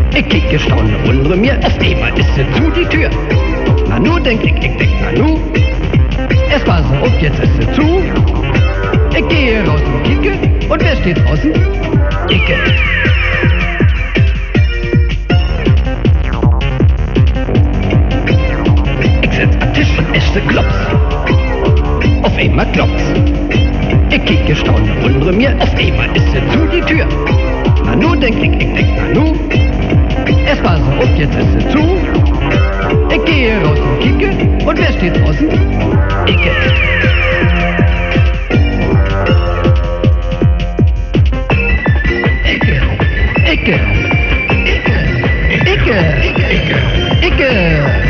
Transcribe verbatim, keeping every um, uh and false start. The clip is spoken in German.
Ich kicke, staune, wundere mir, auf einmal ist sie zu die Tür. Na nu, denk ich, ich denk, na nu, es war so auf, jetzt ist sie zu. Ich gehe raus und kicke, und wer steht draußen? Icke. Ich sitz am Tisch und esse Klops. Auf einmal klopft's. Ich kicke, staune, wundere mir, auf einmal ist sie zu die Tür. Na nu, denk ich, ich denk, na nu, es war so auf, jetzt ist sie zu. Ich gehe raus und kicke, und wer steht draußen? Icke. Icke, Icke, Icke, Icke, Icke, Icke.